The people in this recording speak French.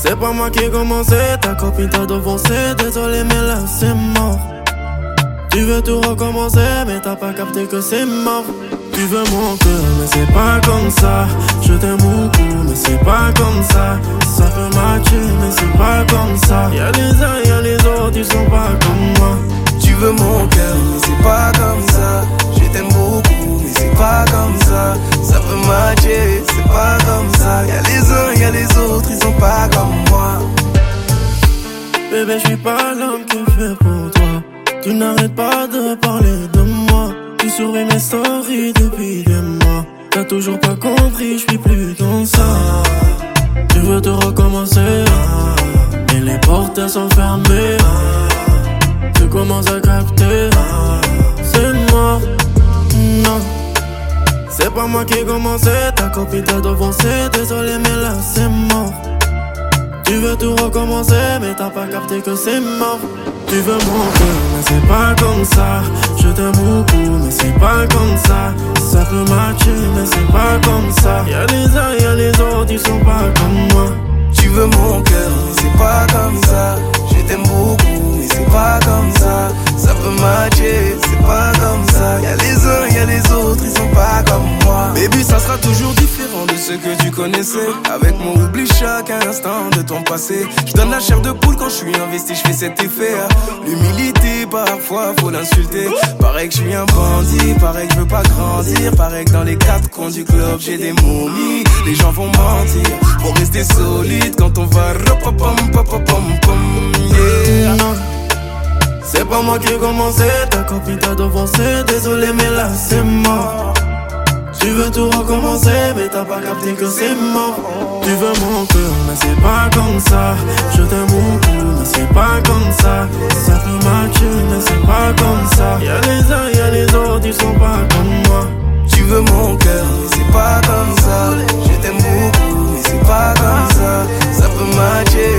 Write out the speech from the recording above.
C'est pas moi qui ai commencé, ta copine t'a devancé. Désolé mais là c'est mort. Tu veux tout recommencer mais t'as pas capté que c'est mort. Tu veux mon cœur mais c'est pas comme ça. Je t'aime beaucoup mais c'est pas comme ça. Ça peut matcher mais c'est pas comme ça. Y'a les uns y'a les autres, ils sont pas comme moi. Tu veux mon cœur mais c'est pas comme ça. Je t'aime beaucoup mais c'est pas comme ça. Ça peut matcher, c'est pas comme ça. Y'a les uns y'a les autres, ils sont pas comme moi. Bébé je suis pas l'homme qui fait pour toi. Tu n'arrêtes pas de parler de moi. Tu surveilles mes stories depuis des mois. T'as toujours pas compris, je suis plus dans ça. Tu veux te recommencer, mais les portes elles sont fermées. Tu commences à capter, c'est mort. Non, c'est pas moi qui ai commencé. Ta copine t'a devancé. Désolé mais là c'est mort. Tu veux tout recommencer mais t'as pas capté que c'est mort. Tu veux mon cœur mais c'est pas comme ça. Je t'aime beaucoup mais c'est pas comme ça. Ça peut matcher mais c'est pas comme ça. Y'a les uns y'a les autres, ils sont pas comme moi. Tu veux mon cœur mais c'est pas comme ça. Je t'aime beaucoup mais c'est pas comme ça. Ça peut matcher, c'est pas comme ça. Y'a les uns y'a les autres, ils sont pas comme moi. Baby ça sera toujours différent de ce que tu connaissais. Avec moi oublie chaque instant de ton passé. Je donne la chair de poule quand je suis investi, je fais cet effet. L'humilité parfois faut l'insulter. Paraît que je suis un bandit, paraît que je veux pas grandir. Paraît que dans les quatre coins du club j'ai des momies. Les gens vont mentir, faut rester solide quand on va yeah. Non, c'est pas moi qui ai commencé. Ta copine t'a devancé. Désolé mais là c'est mort. Tu veux tout recommencer mais t'as pas capté que c'est mort. Tu veux mon cœur mais c'est pas comme ça. Je t'aime beaucoup mais c'est pas comme ça. Ça peut matcher mais c'est pas comme ça. Y'a les uns y'a les autres, ils sont pas comme moi. Tu veux mon cœur mais c'est pas comme ça. Je t'aime beaucoup mais c'est pas comme ça. Ça peut matcher